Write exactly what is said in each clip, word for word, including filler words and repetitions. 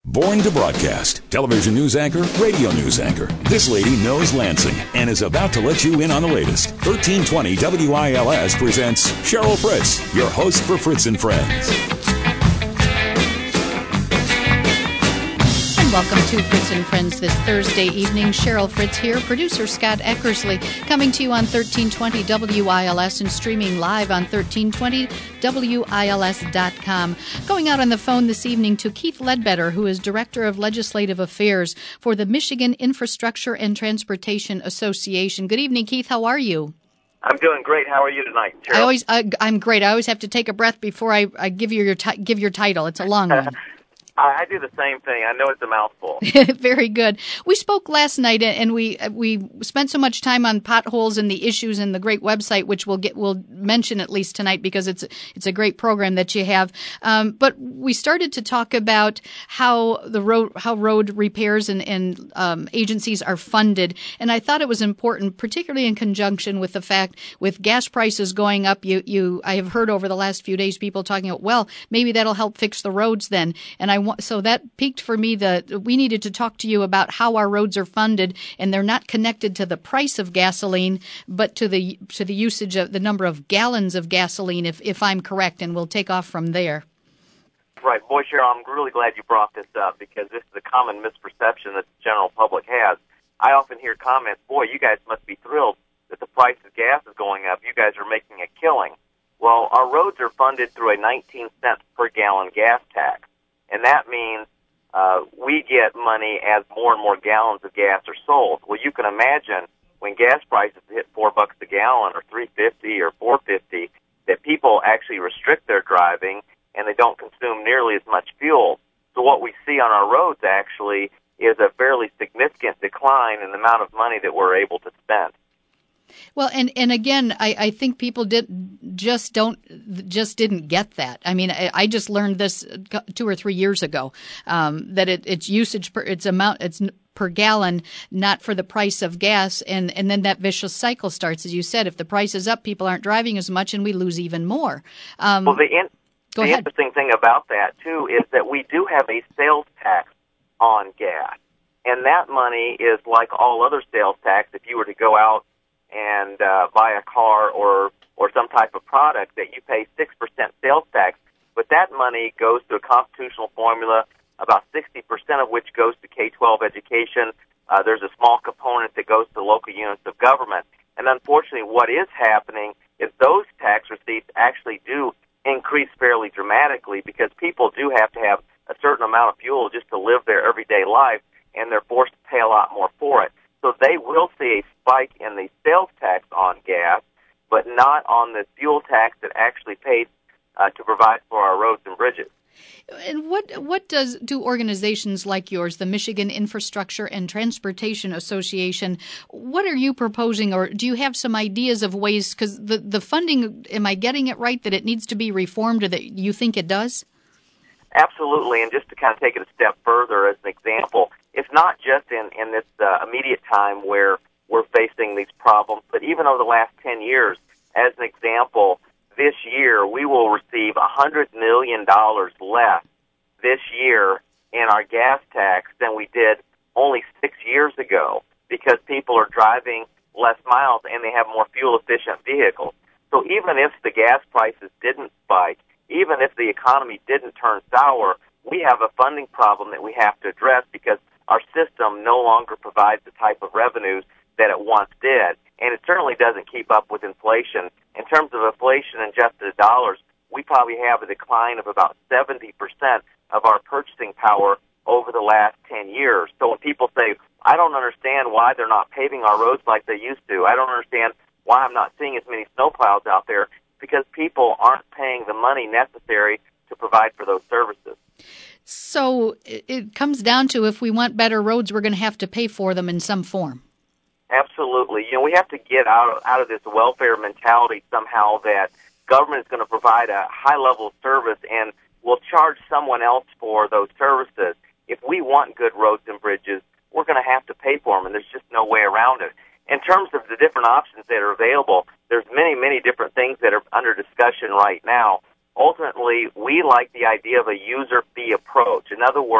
Born to broadcast, television news anchor, radio news anchor, this lady knows Lansing and is about to let you in on the latest. thirteen twenty W I L S presents Cheryl Fritz, your host for Fritz and Friends. Welcome to Fritz and Friends this Thursday evening. Cheryl Fritz here, producer Scott Eckersley, coming to you on thirteen twenty W I L S and streaming live on thirteen twenty W I L S dot com. Going out on the phone this evening to Keith Ledbetter, who is Director of Legislative Affairs for the Michigan Infrastructure and Transportation Association. Good evening, Keith. How are you? I'm doing great. How are you tonight, Cheryl? I always, I, I'm great. I always have to take a breath before I, I give you your ti- give your title. It's a long one. I do the same thing. I know it's a mouthful. Very good. We spoke last night, and we we spent so much time on potholes and the issues and the great website, which we'll get we'll mention at least tonight because it's it's a great program that you have. Um, but we started to talk about how the road how road repairs and and um, agencies are funded, and I thought it was important, particularly in conjunction with the fact with gas prices going up. You you I have heard over the last few days people talking about, well, maybe that'll help fix the roads then, and I. So that piqued for me that we needed to talk to you about how our roads are funded, and they're not connected to the price of gasoline, but to the to the usage of the number of gallons of gasoline, if if I'm correct, and we'll take off from there. Right. Boy, Cheryl, I'm really glad you brought this up because this is a common misperception that the general public has. I often hear comments, boy, you guys must be thrilled that the price of gas is going up. You guys are making a killing. Well, our roads are funded through a nineteen cents per gallon gas tax. And that means uh, we get money as more and more gallons of gas are sold. Well, you can imagine when gas prices hit four bucks a gallon, or three fifty, or four fifty, that people actually restrict their driving and they don't consume nearly as much fuel. So what we see on our roads actually is a fairly significant decline in the amount of money that we're able to spend. Well, and, and again, I, I think people did just don't just didn't get that. I mean, I, I just learned this two or three years ago um, that it, it's usage per its amount it's per gallon, not for the price of gas, and, and then that vicious cycle starts. As you said, if the price is up, people aren't driving as much, and we lose even more. Um, well, the, in, go the ahead. interesting thing about that too is that we do have a sales tax on gas, and that money is like all other sales tax. If you were to go out and uh, buy a car or or some type of product, that you pay six percent sales tax, but that money goes to a constitutional formula, about sixty percent of which goes to K twelve education. Uh, there's a small component that goes to local units of government. And unfortunately, what is happening is those tax receipts actually do increase fairly dramatically because people do have to have a certain amount of fuel just to live their everyday life, and they're forced to pay a lot more for it. So they will see a spike in the sales tax on gas, but not on the fuel tax that actually paid uh, to provide for our roads and bridges. And what what does do organizations like yours, the Michigan Infrastructure and Transportation Association, what are you proposing, or do you have some ideas of ways, because the, the funding, am I getting it right, that it needs to be reformed, or that you think it does? Absolutely, and just to kind of take it a step further as an example, it's not just in, in this uh, immediate time where we're facing these problems, but even over the last ten years, as an example, this year we will receive one hundred million dollars less this year in our gas tax than we did only six years ago because people are driving less miles and they have more fuel-efficient vehicles. So even if the gas prices didn't spike, even if the economy didn't turn sour, we have a funding problem that we have to address because our system no longer provides the type of revenues that it once did. And it certainly doesn't keep up with inflation. In terms of inflation adjusted dollars, we probably have a decline of about seventy percent of our purchasing power over the last ten years. So when people say, I don't understand why they're not paving our roads like they used to, I don't understand why I'm not seeing as many snowplows out there, because people aren't paying the money necessary to provide for those services. So it comes down to, if we want better roads, we're going to have to pay for them in some form. Absolutely. You know, we have to get out, out of this welfare mentality somehow that government is going to provide a high level of service and will charge someone else for those services. If we want good roads and bridges, we're going to have to pay for them, and there's just no way around it. In terms of the different options that are available, there's many, many different things that are under discussion right now. Ultimately, we like the idea of a user fee approach. In other words,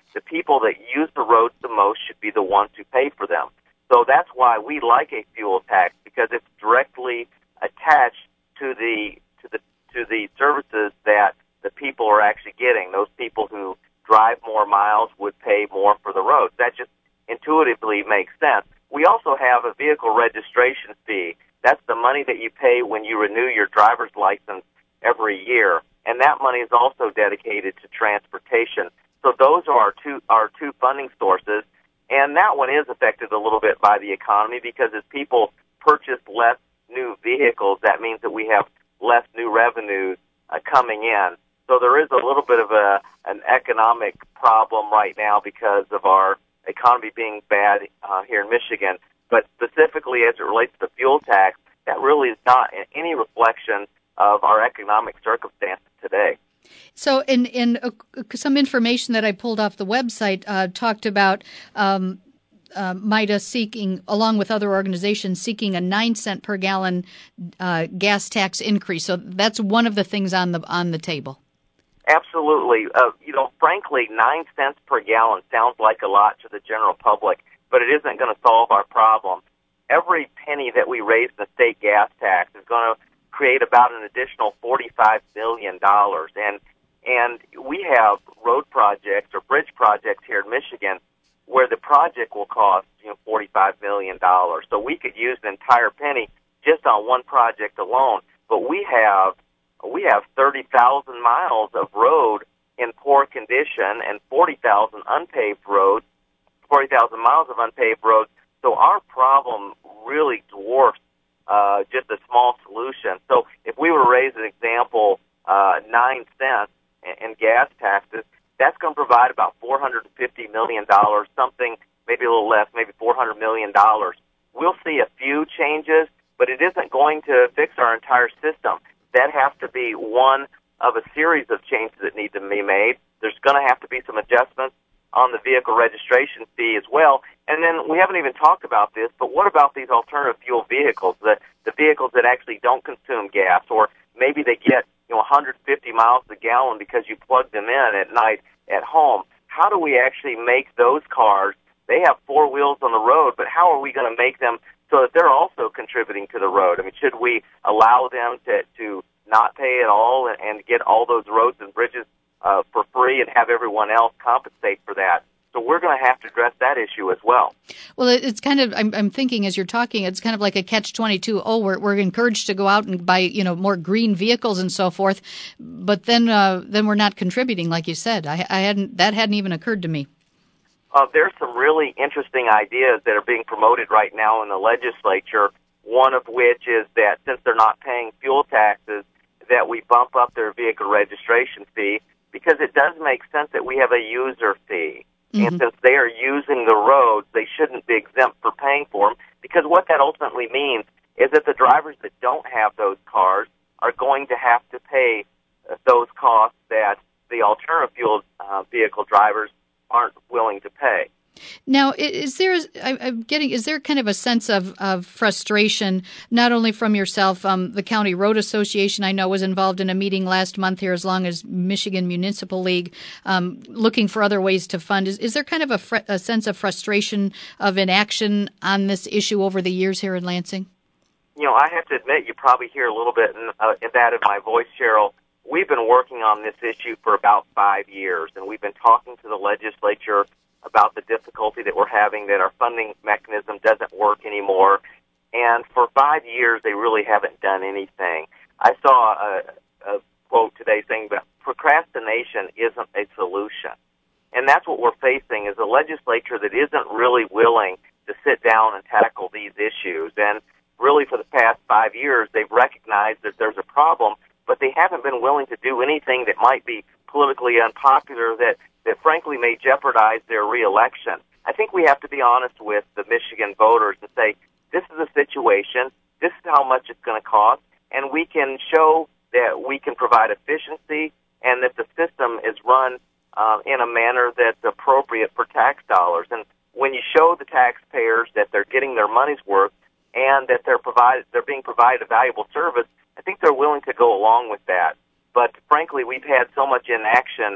the people that use the roads the most should be the ones who pay for them. So that's why we like a fuel tax, because it's directly attached to the to the to the services that the people are actually getting. Those people who drive more miles would pay more for the roads. That just intuitively makes sense. We also have a vehicle registration fee. That's the money that you pay when you renew your driver's license every year, and that money is also dedicated to transportation. So those are our two our two funding sources, and that one is affected a little bit by the economy, because as people purchase less new vehicles, that means that we have less new revenues uh, coming in. So there is a little bit of a an economic problem right now because of our economy being bad uh, here in Michigan. But specifically as it relates to the fuel tax, that really is not any reflection of our economic circumstances today. So in, in uh, some information that I pulled off the website uh, talked about um, uh, MITA seeking, along with other organizations, seeking a nine cent per gallon uh, gas tax increase. So that's one of the things on the on the table. Absolutely. Uh, you know, frankly, nine cents per gallon sounds like a lot to the general public, but it isn't going to solve our problem. Every penny that we raise in the state gas tax is going to create about an additional forty-five million dollars. And and we have road projects or bridge projects here in Michigan where the project will cost, you know, forty-five million dollars. So we could use an entire penny just on one project alone. But we have we have thirty thousand miles of road in poor condition and forty thousand unpaved roads, forty thousand miles of unpaved roads. So our problem really dwarfs uh, just a small solution. So if we were to raise an example, uh, nine cents in, in gas taxes, that's going to provide about four hundred fifty million dollars, something maybe a little less, maybe four hundred million dollars. We'll see a few changes, but it isn't going to fix our entire system. That has to be one of a series of changes that need to be made. There's going to have to be some adjustments on the vehicle registration fee as well. And then we haven't even talked about this, but what about these alternative fuel vehicles, the, the vehicles that actually don't consume gas, or maybe they get, you know, one hundred fifty miles a gallon because you plug them in at night at home? How do we actually make those cars? They have four wheels on the road, but how are we going to make them so that they're also contributing to the road? I mean, should we allow them to, to not pay at all and, and get all those roads and bridges uh, for free and have everyone else compensate for that? So we're going to have to address that issue as well. Well, it's kind of, I'm, I'm thinking as you're talking, it's kind of like a catch twenty-two. Oh, we're, we're encouraged to go out and buy, you know, more green vehicles and so forth. But then, uh, then we're not contributing, like you said. I, I hadn't, that hadn't even occurred to me. Uh, there's some really interesting ideas that are being promoted right now in the legislature, one of which is that since they're not paying fuel taxes, that we bump up their vehicle registration fee, because it does make sense that we have a user fee. Mm-hmm. And since they are using the roads, they shouldn't be exempt for paying for them, because what that ultimately means is that the drivers that don't have those cars are going to have to pay those costs that the alternative fuel uh, vehicle drivers aren't willing to pay. Now, is there, I'm getting, is there kind of a sense of, of frustration, not only from yourself, um, the County Road Association, I know, was involved in a meeting last month here, as long as Michigan Municipal League, um, looking for other ways to fund. Is, is there kind of a, fr- a sense of frustration of inaction on this issue over the years here in Lansing? You know, I have to admit, you probably hear a little bit in, uh, in that in my voice, Cheryl. We've been working on this issue for about five years, and we've been talking to the legislature about the difficulty that we're having, that our funding mechanism doesn't work anymore. And for five years, they really haven't done anything. I saw a, a quote today saying that procrastination isn't a solution. And that's what we're facing, is a legislature that isn't really willing to sit down and tackle these issues. And really for the past five years, they've recognized that there's a problem, but they haven't been willing to do anything that might be politically unpopular, that that frankly may jeopardize their reelection. I think we have to be honest with the Michigan voters and say, this is a situation, this is how much it's going to cost, and we can show that we can provide efficiency and that the system is run uh, in a manner that's appropriate for tax dollars. And when you show the taxpayers that they're getting their money's worth and that they're provided, they're being provided a valuable service, I think they're willing to go along with that. But frankly, we've had so much inaction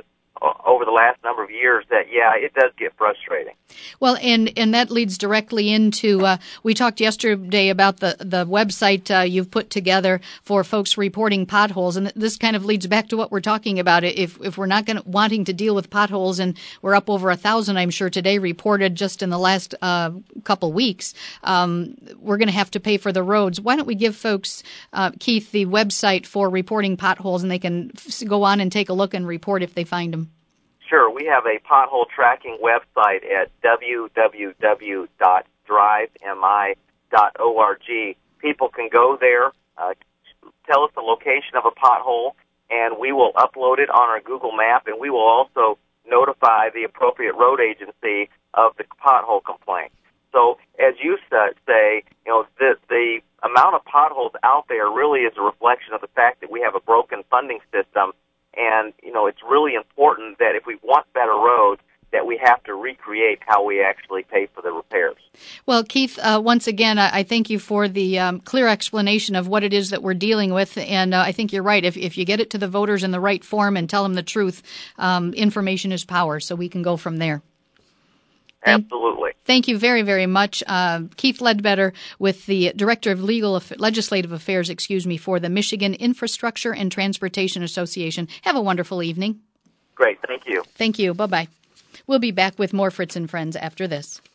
over the last number of years that, yeah, it does get frustrating. Well, and, and that leads directly into, uh, we talked yesterday about the, the website uh, you've put together for folks reporting potholes, and this kind of leads back to what we're talking about. If if we're not going wanting to deal with potholes, and we're up over a thousand, I'm sure, today reported just in the last uh, couple weeks, um, we're going to have to pay for the roads. Why don't we give folks, uh, Keith, the website for reporting potholes, and they can f- go on and take a look and report if they find them. Sure. We have a pothole tracking website at w w w dot drive m i dot org. People can go there, uh, tell us the location of a pothole, and we will upload it on our Google map, and we will also notify the appropriate road agency of the pothole complaint. So, as you say, you know, the, the amount of potholes out there really is a reflection of the fact that we have a broken funding system. And, you know, it's really important that if we want better roads, that we have to recreate how we actually pay for the repairs. Well, Keith, uh, once again, I, I thank you for the um, clear explanation of what it is that we're dealing with. And uh, I think you're right. If, if you get it to the voters in the right form and tell them the truth, um, information is power, so we can go from there. Thank, Absolutely. Thank you very, very much. Uh, Keith Ledbetter with the Director of Legal Legislative Affairs, excuse me, for the Michigan Infrastructure and Transportation Association. Have a wonderful evening. Great. Thank you. Thank you. Bye-bye. We'll be back with more Fritz and Friends after this.